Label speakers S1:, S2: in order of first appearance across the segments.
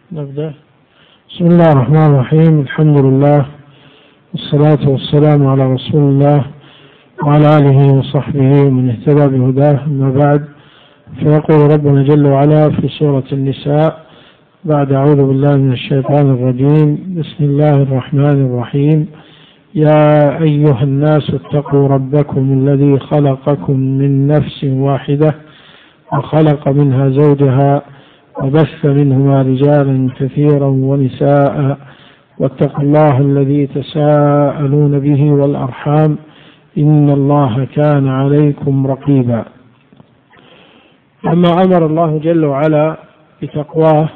S1: نبدأ. بسم الله الرحمن الرحيم. الحمد لله والصلاة والسلام على رسول الله وعلى آله وصحبه ومن اهتدى بهداه، أما بعد، فيقول ربنا جل وعلا في سورة النساء بعد أعوذ بالله من الشيطان الرجيم: بسم الله الرحمن الرحيم. يا أيها الناس اتقوا ربكم الذي خلقكم من نفس واحدة وخلق منها زوجها وبث منهما رجالا كثيرا ونساء واتقوا الله الذي تساءلون به والأرحام إن الله كان عليكم رقيبا. أما أمر الله جل وعلا بتقواه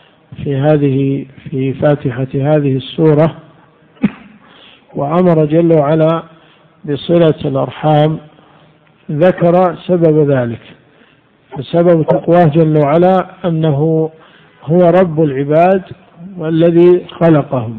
S1: في فاتحة هذه السورة، وأمر جل وعلا بصلة الأرحام، ذكر سبب ذلك. فسبب تقواه جل وعلا أنه هو رب العباد والذي خلقهم،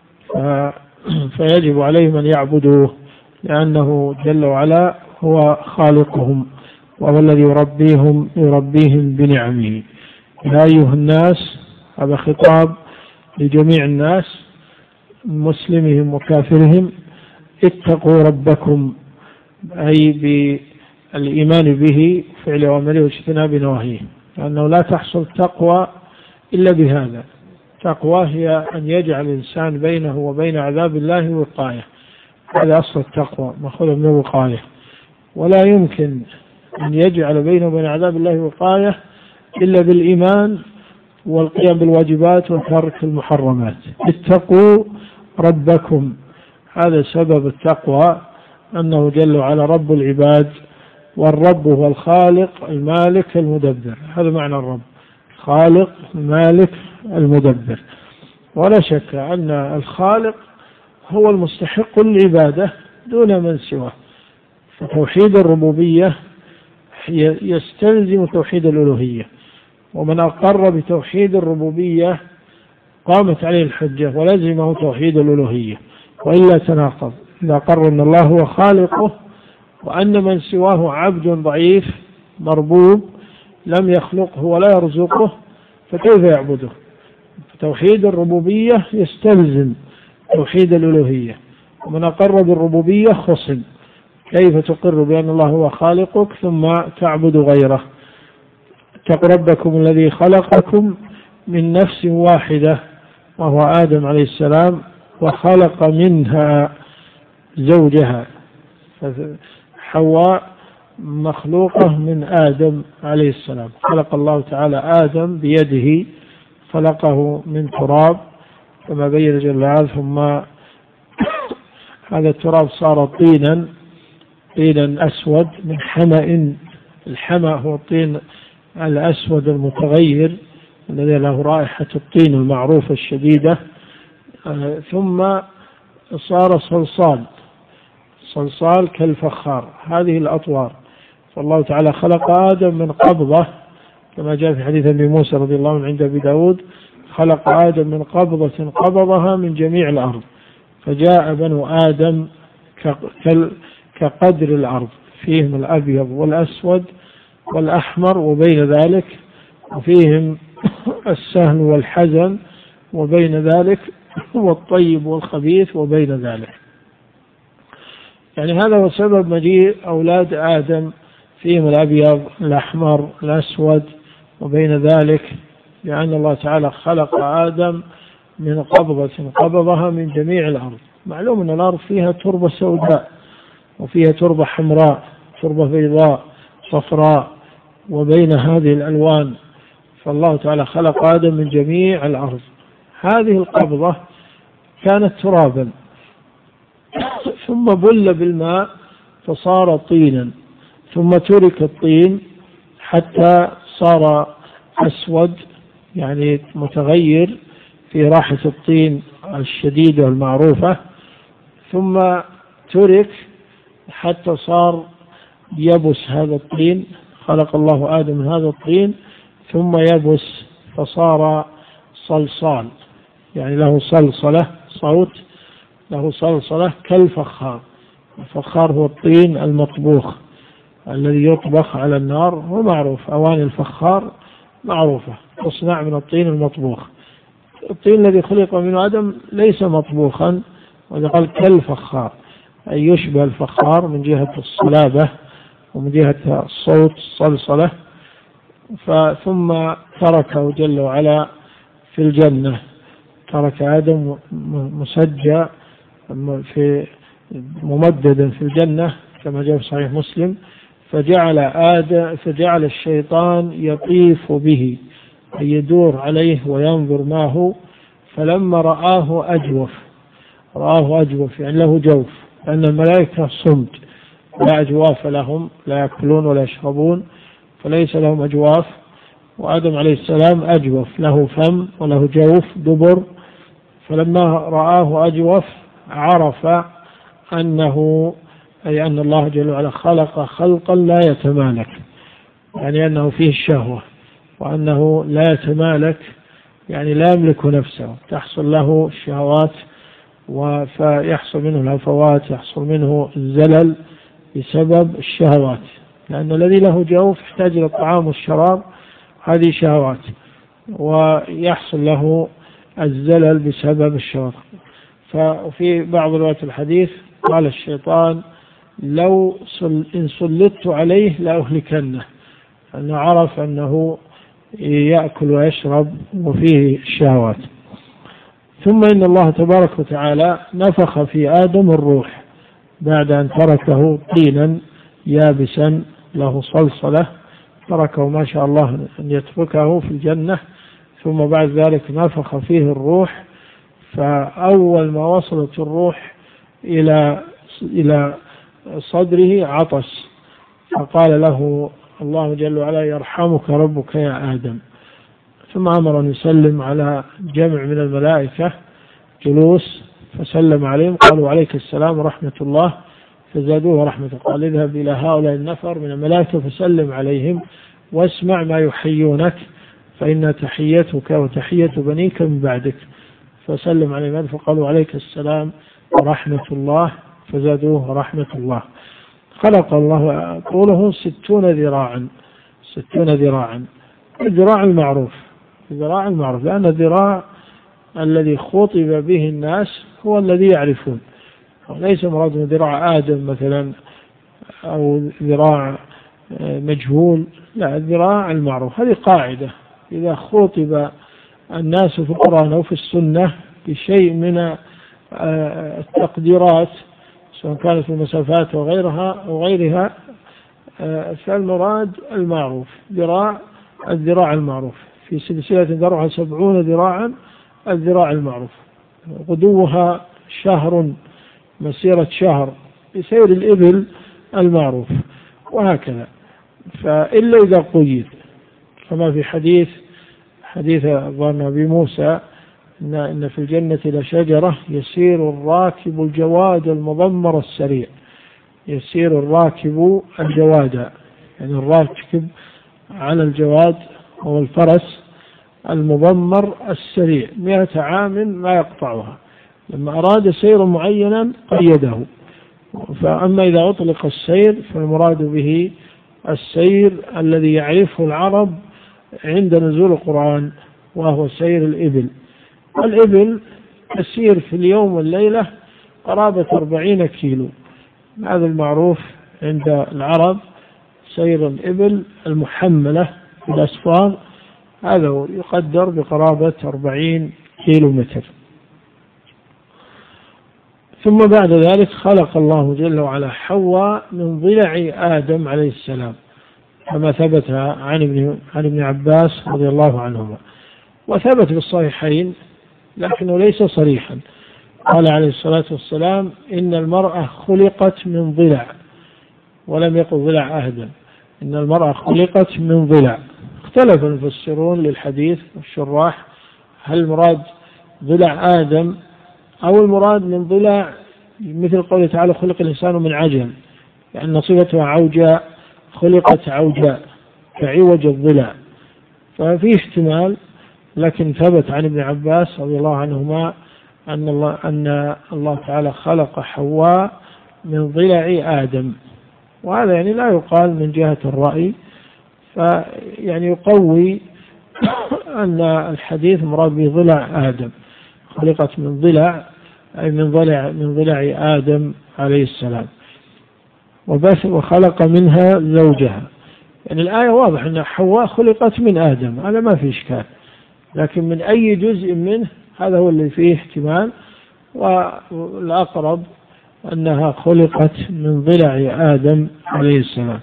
S1: فيجب عليهم أن يعبدوه، لأنه جل وعلا هو خالقهم وهو الذي يربيهم بنعمه. يا أيها الناس، هذا خطاب لجميع الناس مسلمهم وكافرهم، اتقوا ربكم، أي بالإيمان به، فعل أوامره واجتناب نواهيه، لأنه لا تحصل تقوى إلا بهذا. تقوى هي أن يجعل الإنسان بينه وبين عذاب الله وقاية، هذا أصل التقوى، مأخوذ من الوقاية، ولا يمكن أن يجعل بينه وبين عذاب الله وقاية إلا بالإيمان والقيام بالواجبات وترك المحرمات. اتقوا ربكم، هذا سبب التقوى، أنه جل وعلا رب العباد، والرب هو الخالق المالك المدبر، هذا معنى الرب، خالق المالك المدبر. ولا شك أن الخالق هو المستحق للعبادة دون من سواه، فتوحيد الربوبية يستلزم توحيد الألوهية، ومن أقر بتوحيد الربوبية قامت عليه الحجة ولزمه توحيد الألوهية، وإلا تناقض. إذا قر أن الله هو خالقه وأن من سواه عبد ضعيف مربوب لم يخلقه ولا يرزقه، فكيف يعبده؟ توحيد الربوبية يستلزم توحيد الألوهية، ومن أقر بالربوبية خصم. كيف تقر بأن الله هو خالقك ثم تعبد غيره؟ اتقوا ربكم الذي خلقكم من نفس واحدة وهو آدم عليه السلام، وخلق منها زوجها. حواء مخلوقة من آدم عليه السلام، خلق الله تعالى آدم بيده، خلقه من تراب كما بين جل وعلا، ثم هذا التراب صار طينا أسود من حمأ. الحمأ هو الطين الأسود المتغير الذي له رائحة الطين المعروفة الشديدة، ثم صار صلصال كالفخار، هذه الأطوار. فالله تعالى خلق آدم من قبضة، كما جاء في حديث أبي موسى رضي الله عنه عند أبي داود: خلق آدم من قبضة قبضها من جميع الأرض، فجاء بنو آدم كقدر الأرض، فيهم الأبيض والأسود والأحمر وبين ذلك، وفيهم السهل والحزن وبين ذلك، والطيب والخبيث وبين ذلك. يعني هذا هو سبب مجيء أولاد آدم، فيهم الأبيض الأحمر الأسود وبين ذلك، لأن الله تعالى خلق آدم من قبضة قبضها من جميع الأرض. معلوم أن الأرض فيها تربة سوداء وفيها تربة حمراء، تربة بيضاء صفراء، وبين هذه الألوان. فالله تعالى خلق آدم من جميع الأرض. هذه القبضة كانت ترابا، ثم بل بالماء فصار طينا، ثم ترك الطين حتى صار أسود، يعني متغير في رائحة الطين الشديدة المعروفة، ثم ترك حتى صار يبس هذا الطين. خلق الله آدم من هذا الطين ثم يبس فصار صلصال، يعني له صلصلة، صوت له صلصلة كالفخار. الفخار هو الطين المطبوخ الذي يطبخ على النار، هو معروف، أواني الفخار معروفة تصنع من الطين المطبوخ. الطين الذي خلق منه آدم ليس مطبوخا، وإذا قال كالفخار أي يشبه الفخار من جهة الصلابة ومن جهة الصوت الصلصلة. ثم تركه جل وعلا في الجنة، ترك آدم مسجى في ممددا في الجنة كما جاء في صحيح مسلم، فجعل الشيطان يطيف به أي يدور عليه وينظر ما هو، فلما رآه أجوف يعني له جوف، لأن الملائكة صمت لا أجواف لهم، لا يأكلون ولا يشربون، فليس لهم أجواف، وآدم عليه السلام أجوف له فم وله جوف دبر. فلما رآه أجوف عرف أن الله جل وعلا خلق خلقا لا يتمالك، يعني أنه فيه الشهوة، وأنه لا يتمالك يعني لا يملك نفسه، تحصل له الشهوات فيحصل منه الهفوات، يحصل منه الزلل بسبب الشهوات، لأن الذي له جوف يحتاج إلى الطعام والشراب، هذه شهوات، ويحصل له الزلل بسبب الشهوات. ففي بعض روايات الحديث قال الشيطان لو إن سلطت عليه لأهلكنه، أنه عرف أنه يأكل ويشرب وفيه الشهوات. ثم إن الله تبارك وتعالى نفخ في آدم الروح بعد أن تركه طينا يابسا له صلصلة، تركه ما شاء الله أن يتركه في الجنة، ثم بعد ذلك نفخ فيه الروح. فأول ما وصلت الروح إلى صدره عطس، فقال له الله جل وعلا يرحمك ربك يا آدم. ثم أمر أن يسلم على جمع من الملائكة جلوس، فسلم عليهم قالوا عليك السلام ورحمة الله، فزادوه رحمة. قال اذهب إلى هؤلاء النفر من الملائكة فسلم عليهم واسمع ما يحيونك، فإن تحيتك وتحية بنيك من بعدك. فسلم عليهم فقالوا عليك السلام ورحمة الله، فزادوه رحمة الله. خلق الله طوله 60 ذراعا، 60 ذراعا، الذراع المعروف لأن الذراع الذي خطب به الناس هو الذي يعرفون، وليس مراد من ذراع آدم مثلا أو ذراع مجهول، لا، الذراع المعروف. هذه قاعدة، إذا خطب الناس في القرآن أو في السنة بشيء من التقديرات سواء كانت في المسافات وغيرها فالمراد المعروف، الذراع المعروف. في سلسلة ذرعها 70 ذراعا، الذراع المعروف غدوها شهر، مسيرة شهر بسير الإبل المعروف، وهكذا. فإلا إذا قيد، كما في حديث ظن أبي موسى إن في الجنة لشجرة يسير الراكب الجواد المضمر السريع، يسير الراكب الجواد يعني الراكب على الجواد هو الفرس المضمر السريع 100 عام ما يقطعها، لما أراد سير معينا قيده. فأما إذا أطلق السير فالمراد به السير الذي يعرفه العرب عند نزول القرآن، وهو سير الإبل. الإبل تسير في اليوم والليلة قرابة 40 كيلو، هذا المعروف عند العرب، سير الإبل المحملة في الأسفار، هذا يقدر بقرابة 40 كيلو متر. ثم بعد ذلك خلق الله جل وعلا حواء من ضلع آدم عليه السلام، كما ثبت عن ابن عباس رضي الله عنهما، وثبت في الصحيحين لكنه ليس صريحا. قال عليه الصلاة والسلام إن المرأة خلقت من ضلع، ولم يقل ضلع آدم، إن المرأة خلقت من ضلع. اختلف المفسرون للحديث والشراح هل المراد ضلع آدم أو المراد من ضلع، مثل قوله تعالى خلق الإنسان من عجل، لأن صفتها عوجاء، خلقت عوجاء كعوج الضلع، ففي احتمال. لكن ثبت عن ابن عباس رضي الله عنهما أن الله تعالى خلق حواء من ضلع آدم، وهذا يعني لا يقال من جهة الرأي، فيعني يقوي أن الحديث مراد بضلع آدم، خلقت من ضلع أي من ضلع آدم عليه السلام، وبث وخلق منها زوجها. يعني الآية واضح أن حواء خلقت من آدم، هذا ما في إشكال، لكن من أي جزء منه هذا هو اللي فيه احتمال، والأقرب أنها خلقت من ضلع آدم عليه السلام.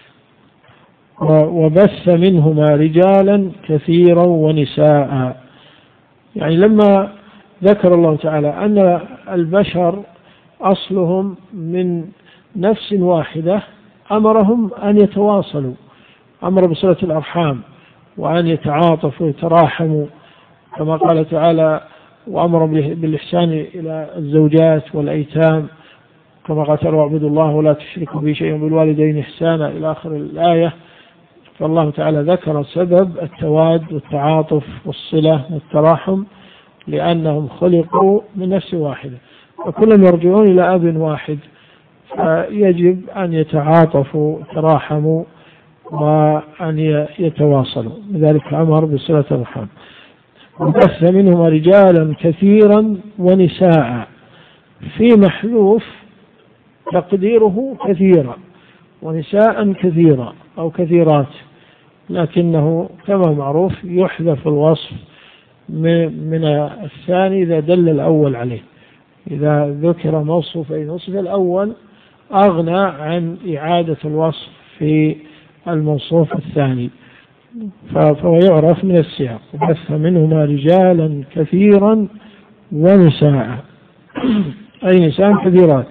S1: وبث منهما رجالا كثيرا ونساء. يعني لما ذكر الله تعالى أن البشر أصلهم من نفس واحدة أمرهم أن يتواصلوا، أمر بصلة الأرحام وأن يتعاطفوا ويتراحموا، كما قال تعالى وأمر بالإحسان إلى الزوجات والأيتام، كما قال واعبدوا الله ولا تشركوا به شيئا بالوالدين إحسانا إلى آخر الآية. فالله تعالى ذكر سبب التواد والتعاطف والصلة والتراحم لأنهم خلقوا من نفس واحدة وكلهم يرجعون إلى أب واحد، فيجب أن يتعاطفوا يتراحموا وأن يتواصلوا، لذلك أمر بصلة الأرحام. وبث منهما رجالا كثيرا ونساء، في محذوف تقديره كثيرا ونساء كثيرا أو كثيرات، لكنه كما معروف يحذف الوصف من الثاني إذا دل الأول عليه. إذا ذكر موصوفين وصف الأول أغنى عن إعادة الوصف في الموصوف الثاني، فهو يعرف من السياق. وبث منهما رجالا كثيرا ونساء أي نساء كثيرات.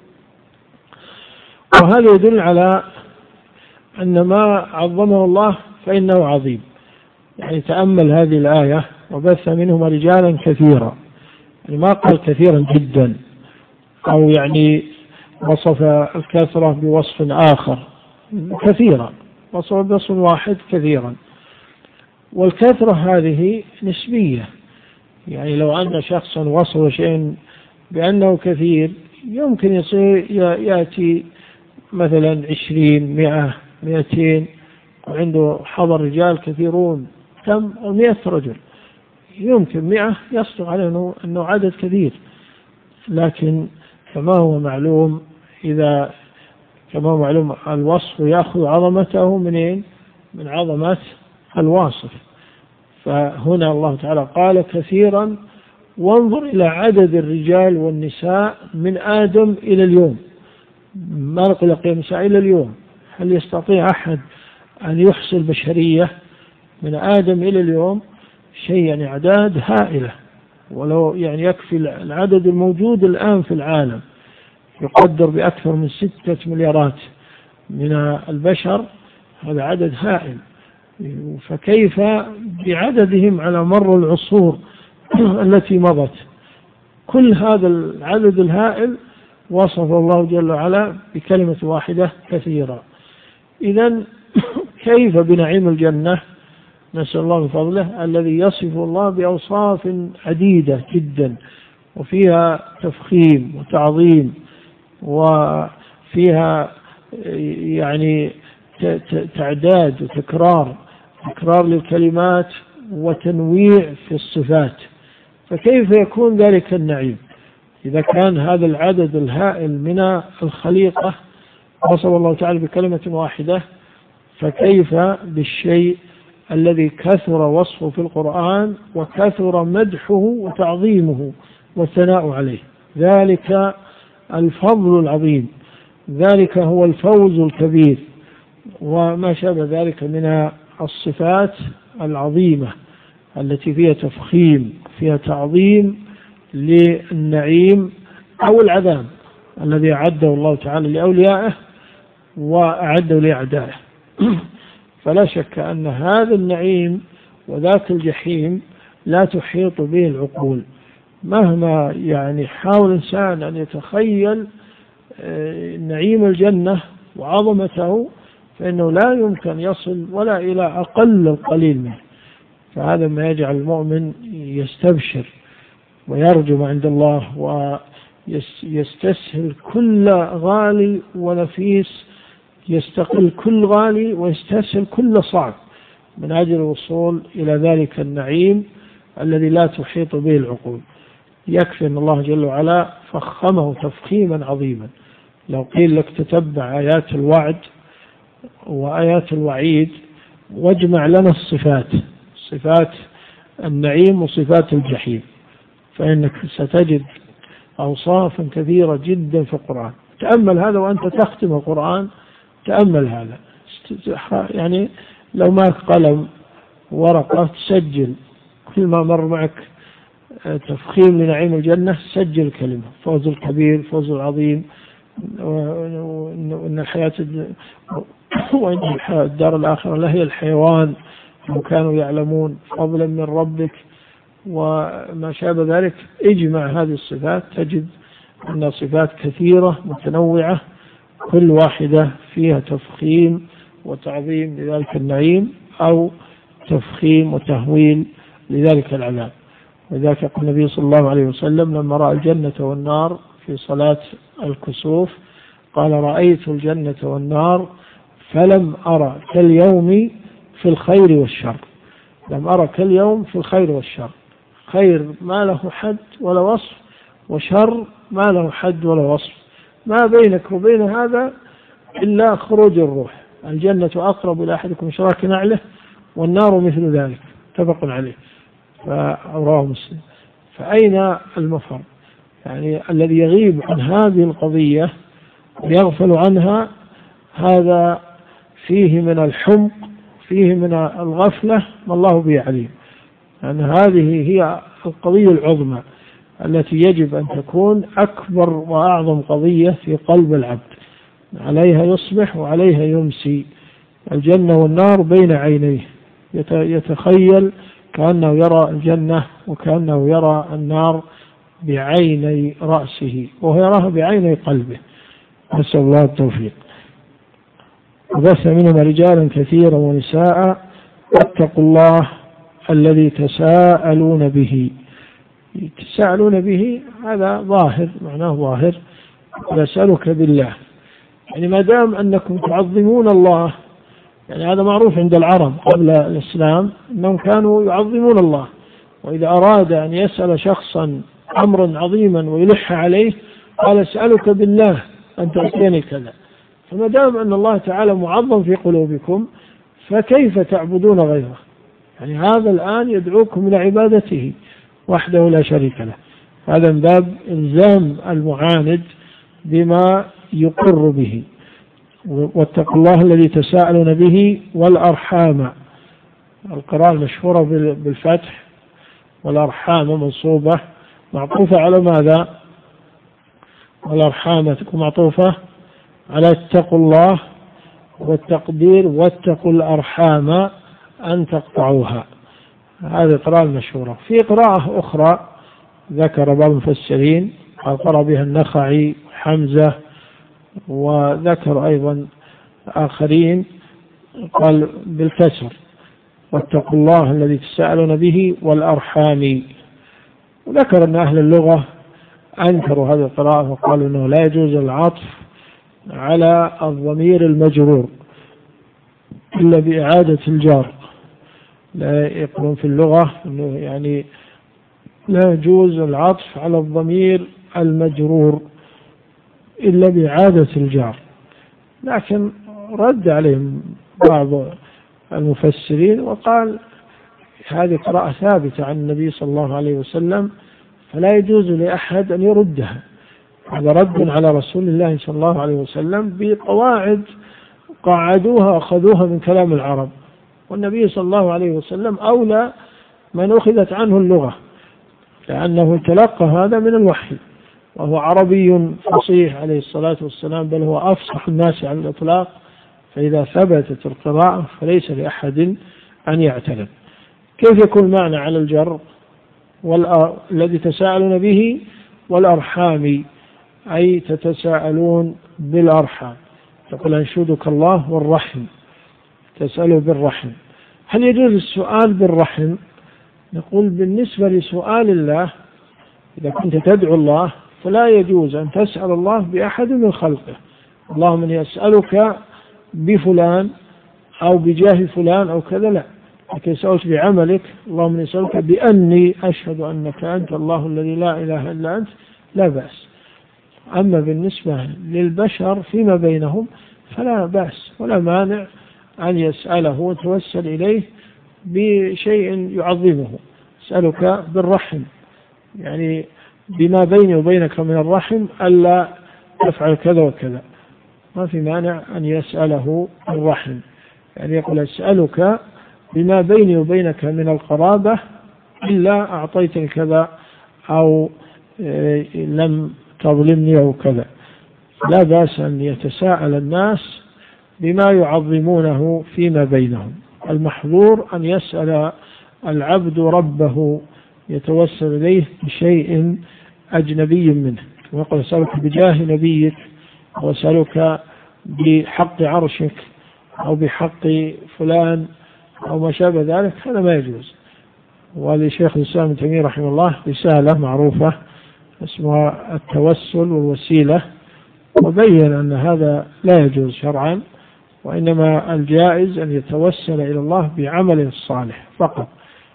S1: وهذا يدل على أن ما عظمه الله فإنه عظيم. يعني تأمل هذه الآية وبث منهما رجالا كثيرا، يعني ما قال كثيرا جدا أو يعني وصف الكثرة بوصف آخر، كثيرا وصف بوصف واحد كثيرا. والكثرة هذه نسبية، يعني لو أن شخصا وصف شيء بأنه كثير يمكن يصير يأتي مثلا 20 100 200 وعنده حضر رجال كثيرون كم 100 رجل، يمكن 100 يصدق عليه أنه عدد كثير، لكن كما هو معلوم الوصف يأخذ عظمته منين؟ من عظمة الواصف. فهنا الله تعالى قال كثيرا، وانظر إلى عدد الرجال والنساء من آدم إلى اليوم، ما نقول قيام الساعة إلى اليوم. هل يستطيع أحد أن يحصي البشرية من آدم إلى اليوم؟ شيء يعني أعداد هائلة، ولو يعني يكفي العدد الموجود الآن في العالم يقدر بأكثر من 6 مليارات من البشر، هذا عدد هائل. فكيف بعددهم على مر العصور التي مضت؟ كل هذا العدد الهائل وصف الله جل وعلا بكلمة واحدة كثيرا. إذن كيف بنعيم الجنة؟ نسأل الله من فضله الذي يصف الله بأوصاف عديدة جدا، وفيها تفخيم وتعظيم، وفيها يعني تعداد وتكرار للكلمات وتنويع في الصفات. فكيف يكون ذلك النعيم إذا كان هذا العدد الهائل من الخليقة وصف الله تعالى بكلمة واحدة؟ فكيف بالشيء الذي كثر وصفه في القرآن وكثر مدحه وتعظيمه والثناء عليه؟ ذلك الفضل العظيم، ذلك هو الفوز الكبير، وما شابه ذلك من الصفات العظيمة التي فيها تفخيم، فيها تعظيم للنعيم أو العذاب الذي أعده الله تعالى لأوليائه وأعده لأعدائه. فلا شك أن هذا النعيم وذاك الجحيم لا تحيط به العقول، مهما يعني حاول الإنسان أن يتخيل نعيم الجنة وعظمته فإنه لا يمكن يصل ولا إلى أقل القليل منه. فهذا ما يجعل المؤمن يستبشر ويرجو عند الله ويستسهل كل غالي ونفيس، يستقل كل غالي ويستسهل كل صعب، من أجل الوصول إلى ذلك النعيم الذي لا تحيط به العقول. يكفي أن الله جل وعلا فخمه تفخيما عظيما. لو قيل لك تتبع آيات الوعد وآيات الوعيد واجمع لنا الصفات، صفات النعيم وصفات الجحيم، فإنك ستجد أوصافا كثيرة جدا في القرآن. تأمل هذا وأنت تختم القرآن، تأمل هذا. يعني لو معك قلم ورقة تسجل كل ما مر معك تفخيم لنعيم الجنة، سجل كلمة: فوز الكبير، فوز العظيم، وإن الحياة وإن الدار الآخرة لهي الحيوان لو كانوا يعلمون، فضلا من ربك، وما شابه ذلك. اجمع هذه الصفات تجد أن صفات كثيرة متنوعة كل واحدة فيها تفخيم وتعظيم لذلك النعيم أو تفخيم وتهويل لذلك العذاب. وذلك يقول النبي صلى الله عليه وسلم لما رأى الجنة والنار في صلاة الكسوف قال: رأيت الجنة والنار فلم أرى كاليوم في الخير والشر. لم أرى كاليوم في الخير والشر، خير ما له حد ولا وصف، وشر ما له حد ولا وصف. ما بينك وبين هذا إلا خروج الروح. الجنة أقرب إلى أحدكم شراك نعله، والنار مثل ذلك، متفق عليه، فرواه مسلم. فأين المفر؟ يعني الذي يغيب عن هذه القضية ويغفل عنها، هذا فيه من الحمق، فيه من الغفلة ما الله به عليم. يعني هذه هي القضية العظمى التي يجب أن تكون أكبر وأعظم قضية في قلب العبد، عليها يصبح وعليها يمسي. الجنة والنار بين عينيه، يتخيل كأنه يرى الجنة وكأنه يرى النار بعيني رأسه، وهو يراها بعيني قلبه. نسأل الله التوفيق. وبث منهما رجالا كثيرا ونساء واتقوا الله الذي تساءلون به. تساءلون به هذا ظاهر، معناه ظاهر، يسألك بالله. يعني ما دام أنكم تعظمون الله، يعني هذا معروف عند العرب قبل الإسلام أنهم كانوا يعظمون الله، وإذا أراد أن يسأل شخصا أمرا عظيما ويلح عليه قال: اسألك بالله أن تعطيني كذا. فما دام أن الله تعالى معظم في قلوبكم فكيف تعبدون غيره؟ يعني هذا الآن يدعوكم إلى عبادته وحده لا شريك له. هذا من باب إلزام المعاند بما يقر به. واتقوا الله الذي تساءلون به والأرحام. القراءة المشهورة بالفتح، والأرحام منصوبة معطوفة على ماذا؟ والأرحام تكون معطوفة على اتقوا الله، والتقدير واتقوا الأرحام أن تقطعوها. هذه القراءة المشهورة. في قراءة أخرى ذكر بعض المفسرين قرأ بها النخعي وحمزة، وذكر أيضا آخرين قال بالكسر: واتقوا الله الذي تساءلون به والأرحام. وذكر أن أهل اللغة أنكروا هذه القراءة وقالوا أنه لا يجوز العطف على الضمير المجرور إلا بإعادة الجار. لا يقولون في اللغة أنه يعني لا يجوز العطف على الضمير المجرور إلا بإعادة الجار. لكن رد عليهم بعض المفسرين وقال: هذه قراءة ثابتة عن النبي صلى الله عليه وسلم، فلا يجوز لأحد أن يردها. هذا رد على رسول الله صلى الله عليه وسلم بقواعد قاعدوها أخذوها من كلام العرب، والنبي صلى الله عليه وسلم أولى من أخذت عنه اللغة، لأنه تلقى هذا من الوحي، وهو عربي فصيح عليه الصلاة والسلام، بل هو أفصح الناس على الإطلاق. فإذا ثبتت القراءة فليس لأحد أن يعترض. كيف يكون معنى على الجر؟ الذي تساءلون به والأرحام، أي تتساءلون بالأرحام. تقول: أنشدك الله والرحم، تسألوا بالرحم. هل يجوز السؤال بالرحم؟ نقول: بالنسبة لسؤال الله إذا كنت تدعو الله فلا يجوز أن تسأل الله بأحد من خلقه. اللهم إني أسألك بفلان أو بجاه فلان أو كذا، لا، لكن سألت بعملك، اللهم نسألك بأني أشهد أنك أنت الله الذي لا إله إلا أنت، لا بأس. أما بالنسبة للبشر فيما بينهم فلا بأس ولا مانع أن يسأله وتوسل إليه بشيء يعظمه. أسألك بالرحم، يعني بما بيني وبينك من الرحم ألا تفعل كذا وكذا، ما في مانع أن يسأله الرحم، يعني يقول أسألك بما بيني وبينك من القرابة إلا أعطيتني كذا أو لم تظلمني أو كذا. لا بأس أن يتساءل الناس بما يعظمونه فيما بينهم. المحظور أن يسأل العبد ربه يتوسل إليه بشيء أجنبي منه، ويقول أسألك بجاه نبيك وأسألك بحق عرشك أو بحق فلان أو ما شابه ذلك، هذا ما يجوز. ولشيخ الإسلام ابن تيمية رحمه الله رسالة معروفة اسمها التوسل والوسيلة، وبين أن هذا لا يجوز شرعا، وإنما الجائز أن يتوسل إلى الله بعمل صالح فقط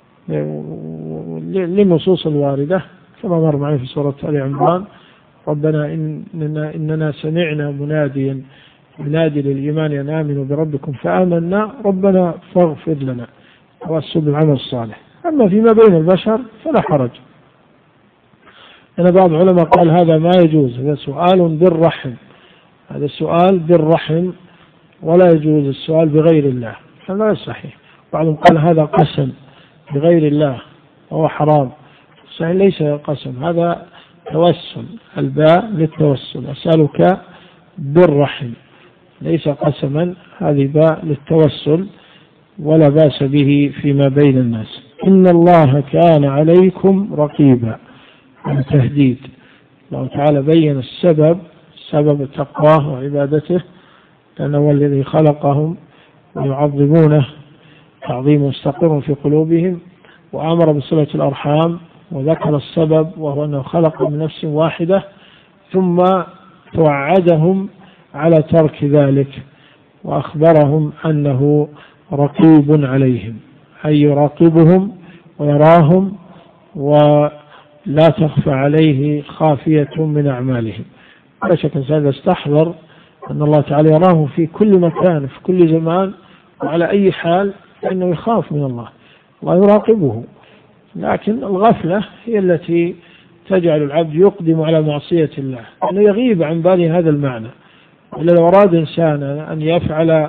S1: للنصوص الواردة كما مر معي في سورة آل عمران: ربنا إننا سمعنا مناديا ينادي للإيمان أن آمنوا بربكم فآمنا ربنا فاغفر لنا. توسل بالعمل الصالح. أما فيما بين البشر فلا حرج. أنا بعض العلماء قال هذا ما يجوز، هذا سؤال بالرحم، هذا السؤال بالرحم ولا يجوز السؤال بغير الله، هذا لا صحيح. بعضهم قال هذا قسم بغير الله وهو حرام، صحيح ليس قسم، هذا توسل، الباء للتوسل، أسألك بالرحم ليس قسما، هذه باء للتوسل ولا باس به فيما بين الناس. إن الله كان عليكم رقيبا، التهديد. الله تعالى بين السبب، سبب تقواه وعبادته، لأنه هو الذي خلقهم ويعظمونه تعظيم مستقر في قلوبهم، وأمر بصلة الأرحام وذكر السبب وهو أنه خلق من نفس واحدة، ثم توعدهم على ترك ذلك وأخبرهم أنه رقيب عليهم، أي يراقبهم ويراهم ولا تخفى عليه خافية من أعمالهم. لا شك أن هذا استحضر أن الله تعالى يراه في كل مكان في كل زمان وعلى أي حال، فإنه يخاف من الله ويراقبه. لكن الغفلة هي التي تجعل العبد يقدم على معصية الله، أنه يغيب عن باله هذا المعنى. إلا لو أراد إنسان أن يفعل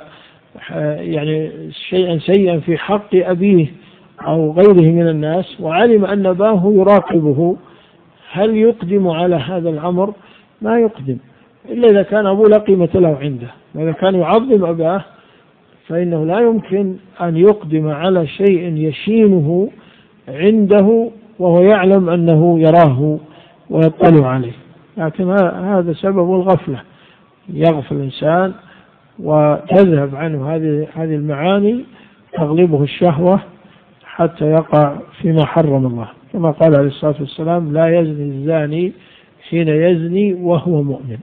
S1: يعني شيئا سيئا في حق أبيه أو غيره من الناس وعلم أن أباه يراقبه، هل يقدم على هذا الأمر؟ ما يقدم، إلا إذا كان أبوه لا قيمة له عنده. وإذا كان يعظم أباه فإنه لا يمكن أن يقدم على شيء يشينه عنده وهو يعلم أنه يراه ويطلع عليه. لكن هذا سبب الغفلة، يغفل الإنسان وتذهب عنه هذه المعاني، تغلبه الشهوة حتى يقع فيما حرم الله، كما قال عليه الصلاة والسلام: لا يزني الزاني حين يزني وهو مؤمن.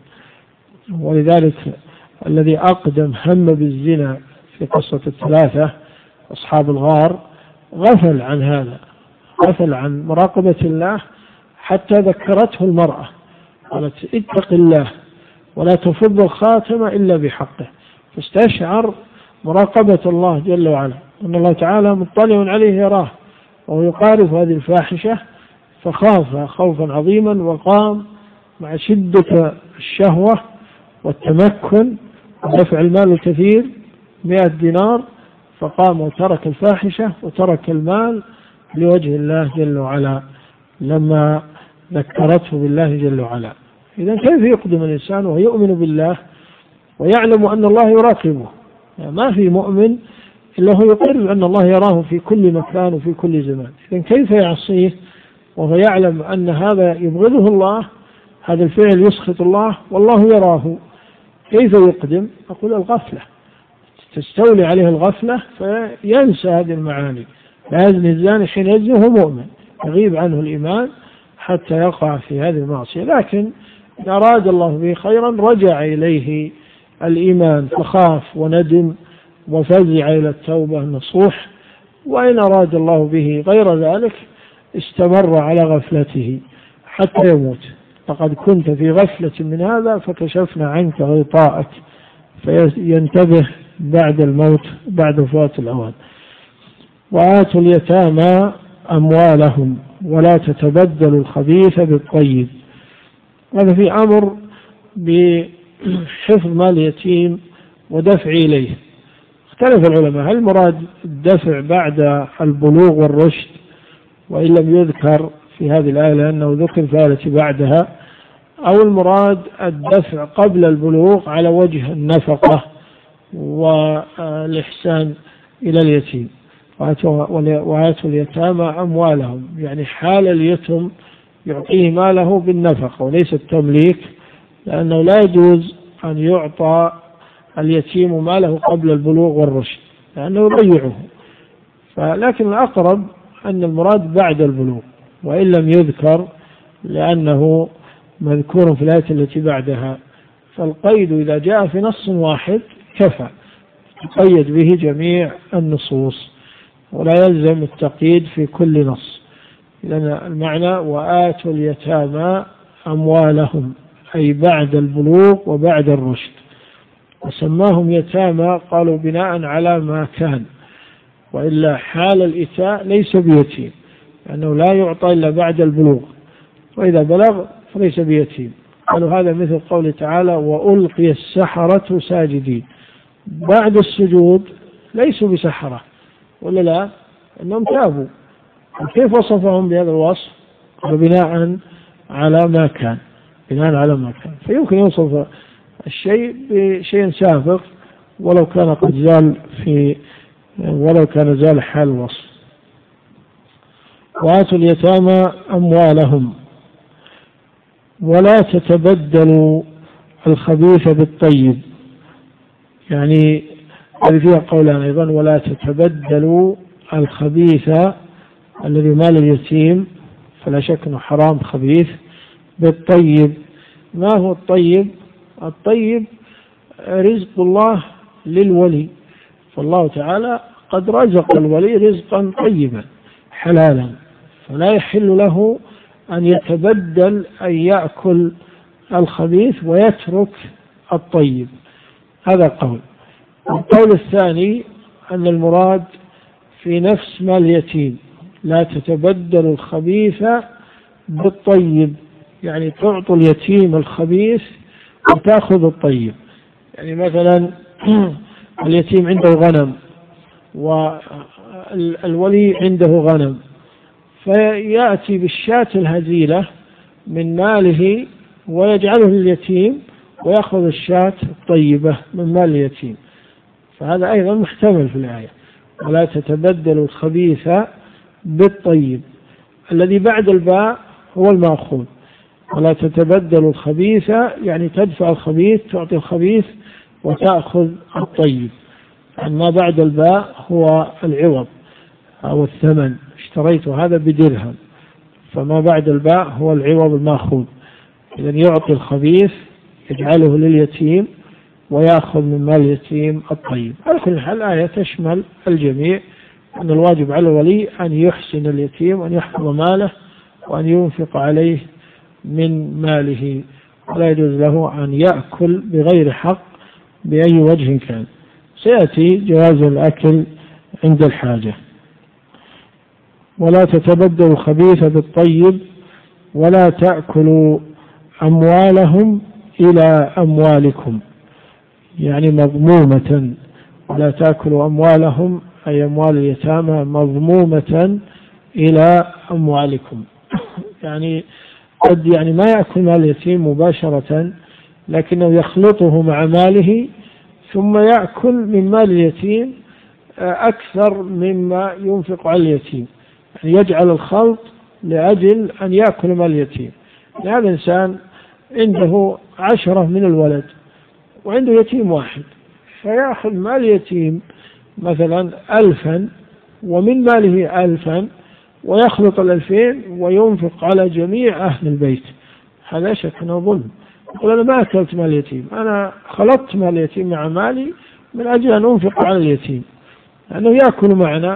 S1: ولذلك الذي أقدم هم بالزنا في قصة الثلاثة أصحاب الغار غفل عن هذا، غفل عن مراقبة الله حتى ذكرته المرأة، قالت: اتق الله ولا تفض الخاتم إلا بحقه، فاستشعر مراقبة الله جل وعلا، أن الله تعالى مطلع عليه يراه وهو يقارف هذه الفاحشة، فخاف خوفا عظيما وقام مع شدة الشهوة والتمكن ودفع المال الكثير 100 دينار، فقام وترك الفاحشة وترك المال لوجه الله جل وعلا لما ذكرته بالله جل وعلا. إذن كيف يقدم الإنسان وهو يؤمن بالله ويعلم أن الله يراقبه؟ يعني ما في مؤمن إلا هو يقر أن الله يراه في كل مكان وفي كل زمان. إذن كيف يعصيه وهو يعلم أن هذا يبغضه الله، هذا الفعل يسخط الله والله يراه؟ كيف يقدم؟ أقول الغفلة، تستولي عليه الغفلة فينسى هذه المعاني. لا يزني الزاني حين يزني وهو مؤمن، يغيب عنه الإيمان حتى يقع في هذه المعصية. لكن إن أراد الله به خيرا رجع إليه الإيمان، فخاف وندم وفزع إلى التوبة النصوح وإن أراد الله به غير ذلك استمر على غفلته حتى يموت. لقد كنت في غفلة من هذا فكشفنا عنك غطاءك، فينتبه بعد الموت بعد فوات الأوان. وآتوا اليتامى أموالهم ولا تتبدلوا الخبيث بالطيب. هذا في أمر بحفظ مال اليتيم ودفع إليه. اختلف العلماء هل المراد الدفع بعد البلوغ والرشد، وإن لم يذكر في هذه الآية لأنه ذكر في الآية بعدها، أو المراد الدفع قبل البلوغ على وجه النفقة والإحسان إلى اليتيم. وآتوا اليتامى أموالهم، يعني حال اليتم يعطيه ماله بالنفقة وليس التمليك، لأنه لا يجوز أن يعطى اليتيم ماله قبل البلوغ والرشد لأنه يضيعه. لكن الأقرب أن المراد بعد البلوغ، وإن لم يذكر لأنه مذكور في الآية التي بعدها. فالقيد إذا جاء في نص واحد كفى، يقيد به جميع النصوص ولا يلزم التقييد في كل نص. لأن المعنى وآتوا اليتامى أموالهم أي بعد البلوغ وبعد الرشد. وسماهم يتامى قالوا بناء على ما كان، وإلا حال الإتاء ليس بيتيم لأنه لا يعطى إلا بعد البلوغ، وإذا بلغ فليس بيتيم. قالوا هذا مثل قول تعالى وألقي السحرة ساجدين، بعد السجود ليسوا بسحرة ولا لا، أنهم تابوا. كيف وصفهم بهذا الوصف؟ بناء على ما كان، بناء على ما كان. فيمكن يوصف الشيء بشيء سابق ولو كان قد زال ولو كان زال حال الوصف. وآتوا اليتامى أموالهم ولا تتبدلوا الخبيث بالطيب، يعني هذه فيها قولان أيضا، ولا تتبدلوا الخبيث الذي مال اليتيم فلا شك أنه حرام خبيث بالطيب. ما هو الطيب؟ الطيب رزق الله للولي، فالله تعالى قد رزق الولي رزقا طيبا حلالا، فلا يحل له أن يتبدل أن يأكل الخبيث ويترك الطيب. هذا قول. القول الثاني أن المراد في نفس مال اليتيم لا تتبدل الخبيث بالطيب، يعني تعطي اليتيم الخبيث وتأخذ الطيب. يعني مثلا اليتيم عنده غنم والولي عنده غنم، فيأتي بالشاة الهزيلة من ماله ويجعله لليتيم ويأخذ الشاة الطيبة من مال اليتيم، فهذا أيضا محتمل في الآية. ولا تتبدل الخبيث بالطيب، الذي بعد الباء هو المأخوذ. ولا تتبدل الخبيث يعني تدفع الخبيث، تعطي الخبيث وتأخذ الطيب. ما بعد الباء هو العوض أو الثمن، اشتريت هذا بدرهم، فما بعد الباء هو العوض المأخوذ. إذن يعطي الخبيث يجعله لليتيم ويأخذ من مال اليتيم الطيب. على كل حال الآية تشمل الجميع، أن الواجب على الولي أن يحسن اليتيم وأن يحفظ ماله وأن ينفق عليه من ماله، ولا يجوز له أن يأكل بغير حق بأي وجه كان. سيأتي جواز الأكل عند الحاجة. ولا تتبدلوا الخبيث بالطيب ولا تأكلوا أموالهم إلى أموالكم، يعني مضمومة. ولا تأكلوا أموالهم أي أموال اليتامى مضمومة إلى أموالكم، يعني قد ما يأكل مال اليتيم مباشرة لكنه يخلطه مع ماله ثم يأكل من مال اليتيم أكثر مما ينفق على اليتيم، يعني يجعل الخلط لأجل أن يأكل مال اليتيم. هذا إنسان عنده 10 من الولد وعنده يتيم واحد، فيأخذ مال اليتيم مثلا 1000 ومن ماله 1000 ويخلط 2000 وينفق على جميع أهل البيت. هذا شك أنه ظلم. يقول أنا ما أكلت مال اليتيم، أنا خلطت مال اليتيم مع مالي من أجل أن أنفق على اليتيم، لأنه يأكل معنا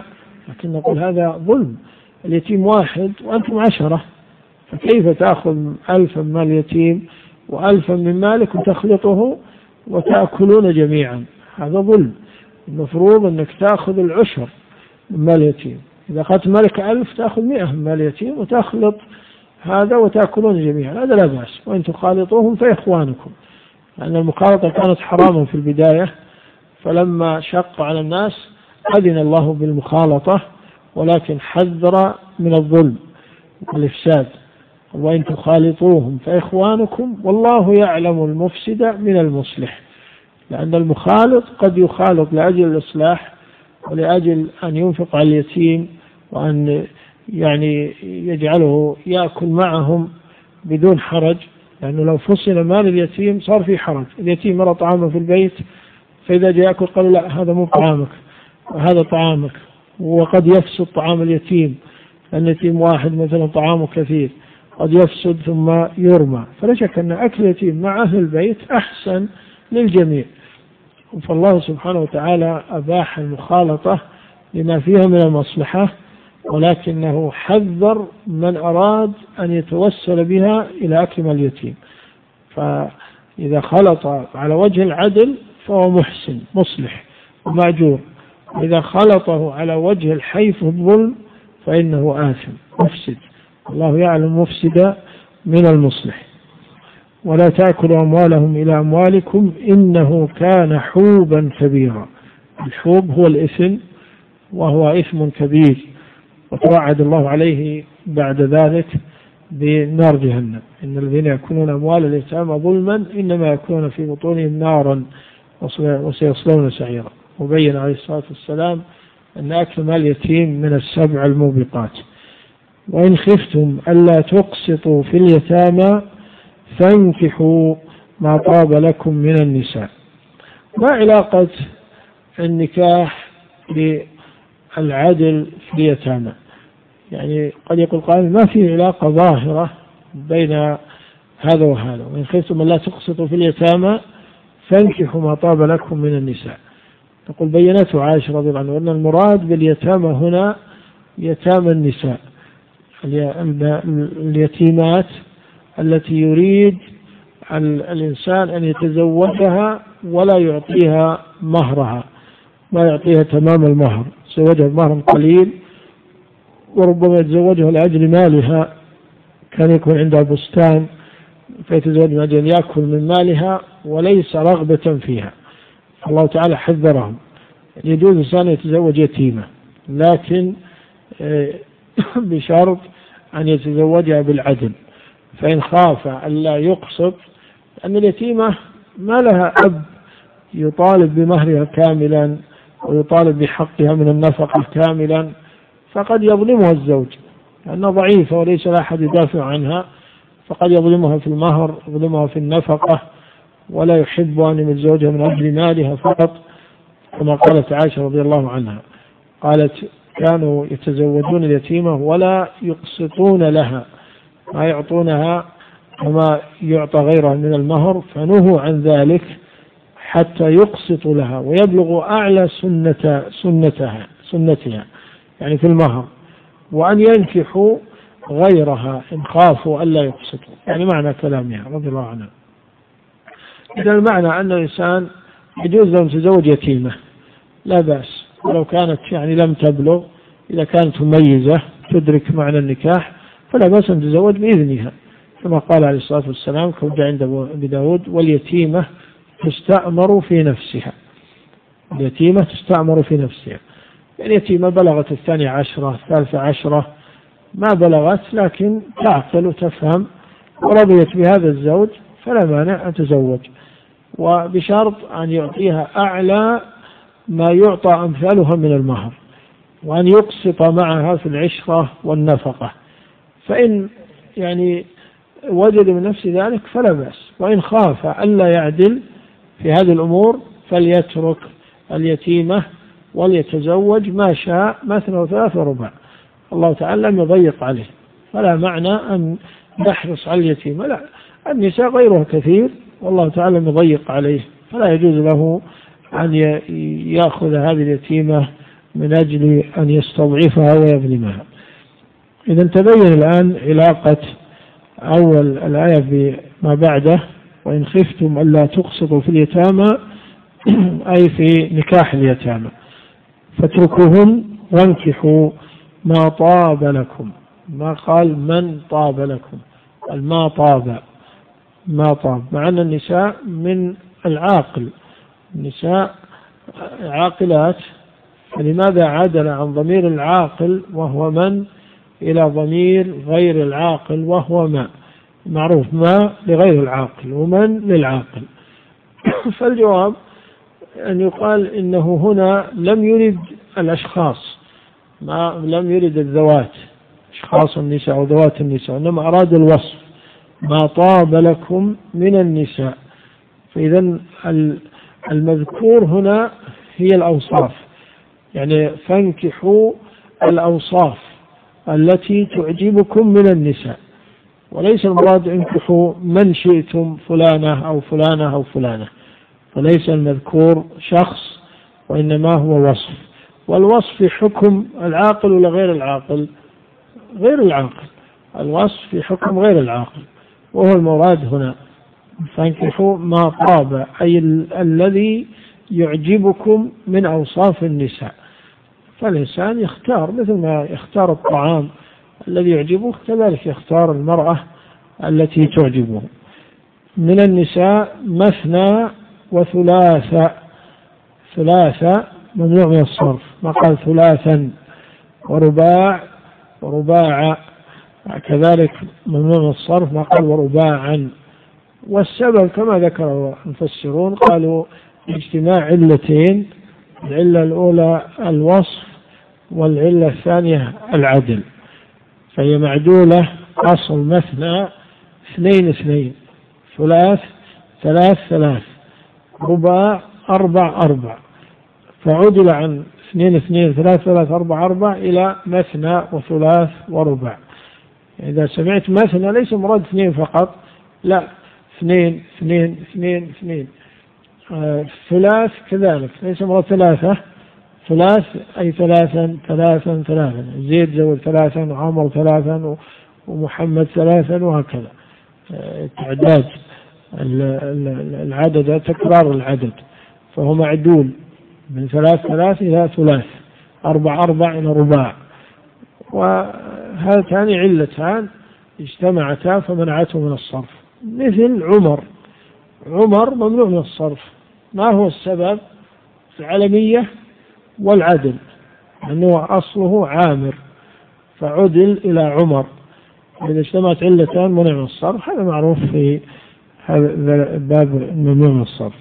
S1: لكن نقول هذا ظلم، اليتيم واحد وأنتم 10، فكيف تأخذ 1000 من مال اليتيم و1000 من مالك وتخلطه وتأكلون جميعا؟ هذا ظلم. المفروض أنك تأخذ العشر من مال اليتيم، إذا أخذت مالك 1000 تأخذ 100 من مال اليتيم وتخلط هذا وتأكلون جميعا، هذا لا بأس. وإن تخالطوهم فإخوانكم، لأن المخالطة كانت حراما في البداية، فلما شق على الناس أذن الله بالمخالطة، ولكن حذر من الظلم والإفساد. وإن تخالطوهم فإخوانكم والله يعلم المفسد من المصلح، لأن المخالط قد يخالط لأجل الإصلاح ولأجل أن ينفق على اليتيم وأن يعني يجعله يأكل معهم بدون حرج، لأنه لو فصل مال اليتيم صار في حرج. اليتيم مرة طعامه في البيت، فإذا جاء يأكل قالوا لا هذا مو طعامك وهذا طعامك، وقد يفسد طعام اليتيم، لأن اليتيم واحد مثلا طعامه كثير قد يفسد ثم يرمى. فلا شك أن أكل اليتيم مع أهل البيت أحسن للجميع. فالله سبحانه وتعالى أباح المخالطة لما فيها من المصلحة، ولكنه حذر من أراد أن يتوسل بها إلى أكل مال اليتيم. فإذا خلط على وجه العدل فهو محسن مصلح ومأجور، وإذا خلطه على وجه الحيف والظلم فإنه آثم مفسد. الله يعلم مفسد من المصلح. ولا تأكلوا أموالهم إلى أموالكم إنه كان حوبا كبيرا. الحوب هو الإثم، وهو إثم كبير، وتوعد الله عليه بعد ذلك بنار جهنم. إن الذين يأكلون أموال اليتامى ظلما إنما يأكلون في بطونهم نارا وسيصلون سعيرا. وبين عليه الصلاة والسلام أن أكل مال اليتيم من السبع الموبقات. وإن خفتم ألا تقسطوا في اليتامى فانكحوا ما طاب لكم من النساء. ما علاقة النكاح بالعدل في اليتامى؟ يعني قد يقول قائل ما في علاقة ظاهرة بين هذا وهذا. وإن خفتم ألا تقسطوا في اليتامى فانكحوا ما طاب لكم من النساء. تقول بينته عائشة رضي الله عنها أن المراد باليتامى هنا يتامى النساء، اليتيمات التي يريد الإنسان أن يتزوجها ولا يعطيها مهرها، ما يعطيها تمام المهر، يتزوجها بمهر قليل، وربما يتزوجها لأجل مالها، كان يكون عندها بستان فيتزوج من أجل يأكل من مالها وليس رغبة فيها. الله تعالى حذرهم. يجوز الإنسان يتزوج يتيمة، لكن بشرط أن يتزوجها بالعدل. فإن خاف ألا يقسط، أن اليتيمة ما لها أب يطالب بمهرها كاملا ويطالب بحقها من النفقة كاملا، فقد يظلمها الزوج لأنها ضعيفة وليس لا أحد يدافع عنها، فقد يظلمها في المهر، يظلمها في النفقة، ولا يحب أن يتزوجها من أجل مالها فقط، كما قالت عائشة رضي الله عنها، قالت كانوا يتزوجون اليتيمة ولا يقسطون لها، ما يعطونها كما يعطى غيرها من المهر، فنهوا عن ذلك حتى يقسطوا لها ويبلغوا أعلى سنتها يعني في المهر، وأن ينكحوا غيرها إن خافوا ألا يقسطوا، يعني معنى كلامها رضي الله عنها. إذا المعنى أن الإنسان يجوز له تزوج يتيمة لا بأس، ولو كانت يعني لم تبلغ، إذا كانت مميزة تدرك معنى النكاح فلا بأس أن تزوج بإذنها، كما قال عليه الصلاة والسلام كما جاء عند أبي داود: واليتيمة تستأمر في نفسها. اليتيمة تستأمر في نفسها، يعني يتيمة بلغت 12 13 ما بلغت لكن تعقل وتفهم ورضيت بهذا الزوج فلا مانع أن تزوج، وبشرط أن يعطيها أعلى ما يعطى أمثالها من المهر، وأن يقسط معها في العشرة والنفقة. فإن يعني وجد من نفس ذلك فلا بأس، وإن خاف ألا يعدل في هذه الأمور فليترك اليتيمة وليتزوج ما شاء، مثنى وثلاث ورباع. الله تعالى لم يضيق عليه، فلا معنى أن يحرص على اليتيمة، لا، النساء غيرها كثير والله تعالى يضيق عليه، فلا يجوز له أن يأخذ هذه اليتيمة من أجل أن يستضعفها ويظلمها. إذا تبين الآن علاقة أول الآية بما بعده: وإن خفتم ألا تقسطوا في اليتامى، أي في نكاح اليتامى، فاتركوهم وانكحوا ما طاب لكم. ما قال من طاب لكم، قال ما طاب، مع أن النساء من العاقل، النساء عاقلات، فلماذا عدل عن ضمير العاقل وهو من إلى ضمير غير العاقل وهو ما؟ معروف ما لغير العاقل ومن للعاقل. فالجواب أن يقال إنه هنا لم يرد الأشخاص، ما لم يرد الذوات، أشخاص النساء وذوات النساء، إنما أراد الوصف: ما طاب لكم من النساء. فإذا المذكور هنا هي الأوصاف، يعني فانكحوا الأوصاف التي تعجبكم من النساء، وليس المراد انكحوا من شئتم، فلانة أو فلانة أو فلانة، فليس المذكور شخص وإنما هو وصف. والوصف في حكم العاقل ولا غير العاقل؟ غير العاقل، الوصف في حكم غير العاقل، وهو المراد هنا: فانكحوا ما طاب، أي الذي يعجبكم من أوصاف النساء. فالإنسان يختار مثل ما يختار الطعام الذي يعجبه، كذلك يختار المرأة التي تعجبه. من النساء مثنى وثلاثة، ثلاثة ممنوع من الصرف، ما قال ثلاثا، ورباع ورباعا كذلك ممنوع من الصرف، ما قال ورباعا. والسبب كما ذكر المفسرون قالوا اجتماع علتين: العلة الأولى الوصف، والعلة الثانية العدل، فهي معدولة. أصل مثنى 2 2، ثلاث 3 3، رباع 4 4، فعدل عن 2 2 3 3 4 4 إلى مثنى وثلاث ورباع. إذا سمعت مثنى ليس مراد 2 فقط، لا، 2 2 2 2. ثلاث كذلك ليس مراد 3، ثلاث أي 3 3 3، زيد زود 3 وعمر 3 ومحمد 3 وهكذا، تعداد العدد، تكرار العدد، فهو معدول من 3 3 إلى ثلاث، 4 4 إلى رباع. وهاتان علتان اجتمعتا فمنعته من الصرف. مثل عمر ممنوع من الصرف، ما هو السبب؟ العلمية والعدل، لأنه أصله عامر فعدل إلى عمر. إذا اجتمعت علتان منع من الصرف، هذا معروف في هذا الباب الممنوع من الصرف.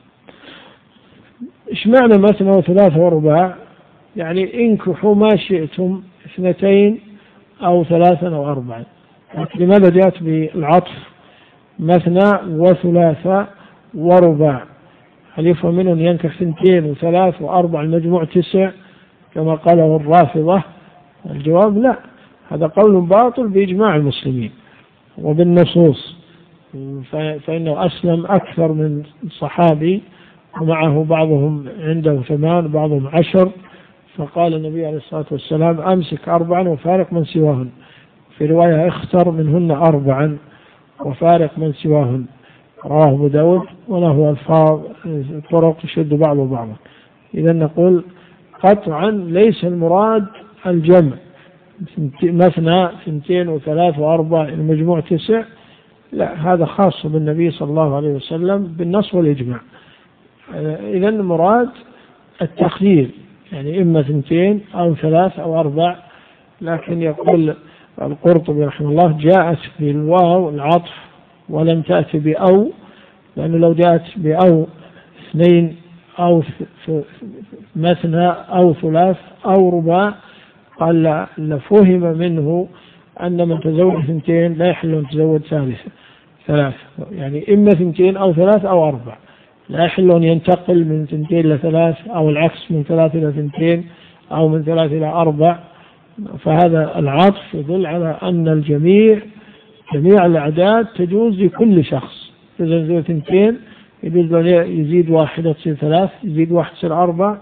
S1: إيش معنى مثنى وثلاثة ورباع؟ يعني انكحوا ما شئتم 2 أو 3 أو 4. لماذا جاءت بالعطف مثنى وثلاثة ورباع؟ هل يفهم منه أن ينكح 2 و3 و4 المجموع 9 كما قاله الرافضة؟ الجواب لا، هذا قول باطل بإجماع المسلمين وبالنصوص، فإنه أسلم أكثر من صحابي، ومعه بعضهم عنده 8 بعضهم 10، فقال النبي عليه الصلاة والسلام: أمسك 4 وفارق من سواهن. في رواية: اختر منهن 4 وفارق من سواهن. رواه أبو داود، وله ألفاظ طرق يشد بعض بعضا. إذا نقول قطعا ليس المراد الجمع، مثنى 2 و3 و4 المجموع 9، لا، هذا خاص بالنبي صلى الله عليه وسلم بالنص والإجماع. إذا المراد التخيير، يعني إما 2 أو 3 أو 4. لكن يقول القرطبي رحمه الله: جاءت بالواو العطف ولم تأتي بأو، لأنه لو جاءت بأو 2 أو مثنى أو ثلاث أو رباع قال لفهم منه أن من تزوج 2 لا يحل أن يتزوج 3، يعني إما 2 أو 3 أو 4، لا يحل أن ينتقل من 2 إلى 3، أو العكس من 3 إلى 2، أو من 3 إلى 4. فهذا العطف يدل على أن جميع الأعداد تجوز لكل شخص. إذا زوج 2 يجوز أن يزيد 1 تصير 3، يزيد 1 تصير 4،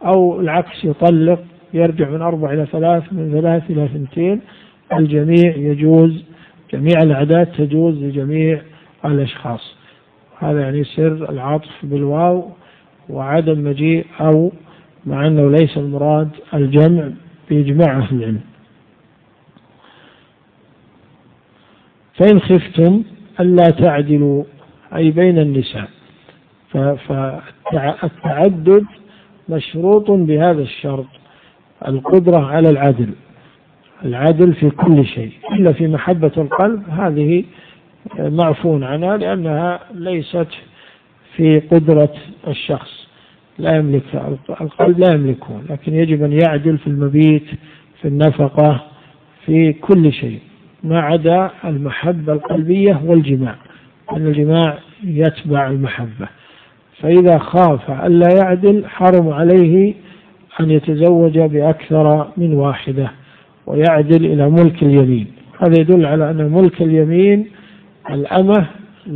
S1: أو العكس يطلق يرجع من 4 إلى 3، من 3 إلى 2، الجميع يجوز، جميع الأعداد تجوز لجميع الأشخاص. هذا يعني سر العطف بالواو وعدم مجيء أو، مع أنه ليس المراد الجمع بإجماع أهل العلم. فإن خفتم ألا تعدلوا أي بين النساء، فالتعدد مشروط بهذا الشرط، القدرة على العدل في كل شيء إلا في محبة القلب، هذه معفون عنها لأنها ليست في قدرة الشخص، لا يملك القلب، لا يملكه، لكن يجب أن يعدل في المبيت، في النفقة، في كل شيء ما عدا المحبة القلبية والجماع، لأن الجماع يتبع المحبة. فإذا خاف ألا يعدل حرم عليه أن يتزوج بأكثر من واحدة ويعدل إلى ملك اليمين. هذا يدل على أن ملك اليمين الأمة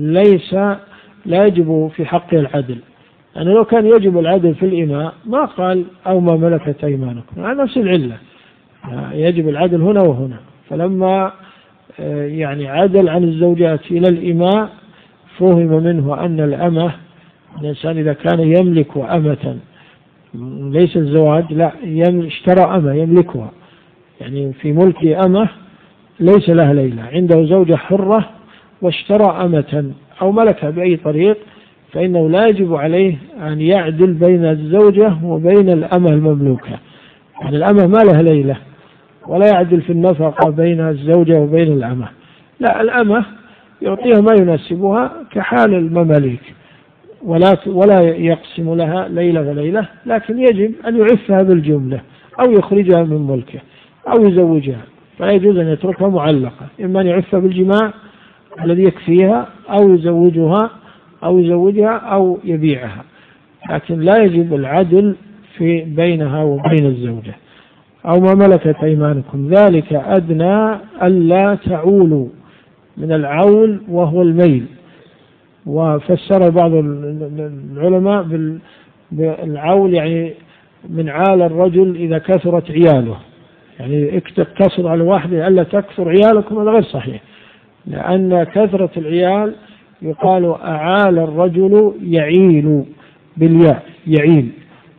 S1: لا يجب في حقه العدل، يعني لو كان يجب العدل في الإماء ما قال أو ما ملكت أيمانكم، على نفس العلة يجب العدل هنا وهنا. فلما يعني عدل عن الزوجات إلى الإماء فهم منه أن الأمة، الإنسان إذا كان يملك أمة ليس الزواج، لا اشترى أمة يملكها، يعني في ملك أمة ليس لها ليلة، عنده زوجة حرة واشترى أمة أو ملكها بأي طريق، فإنه لا يجب عليه أن يعدل بين الزوجة وبين الأمة المملوكة، يعني الأمة ما لها ليلة، ولا يعدل في النفقة بين الزوجة وبين الأمة، لا الأمة يعطيها ما يناسبها كحال المماليك، ولا يقسم لها ليلة وليلة، لكن يجب أن يعفها بالجملة أو يخرجها من ملكه أو يزوجها، فلا يجوز أن يتركها معلقة، إما أن يعفها بالجماع الذي يكفيها أو يزوجها أو يبيعها، لكن لا يجب العدل في بينها وبين الزوجة. أو ما ملكت أيمانكم ذلك أدنى ألا تعولوا، من العول وهو الميل، وفسر بعض العلماء بالعول يعني من عال الرجل إذا كثرت عياله، يعني اقتصر على واحدة ألا تكثر عيالكم، هذا غير صحيح، لأن كثرة العيال يقال أعال الرجل يعيل بالياء يعيل،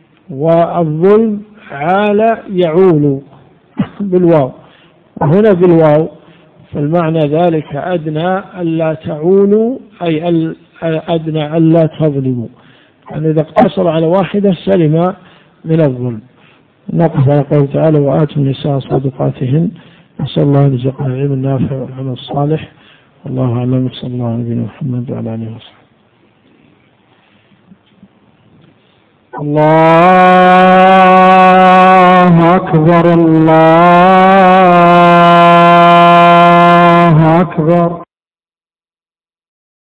S1: والظلم عال يعول بالواو، وهنا بالواو، فالمعنى ذلك أدنى ألا تعولوا أي أدنى ألا تظلموا، يعني إذا اقتصر على واحدة سلم من الظلم. نقف على قوله تعالى وآتوا النساء صدقاتهن، نسأل الله أن يرزقنا العلم النافع والعمل الصالح، والله أعلم، صلى الله على نبينا محمد وعلى آله وصحبه. الله أكبر، الله أكبر.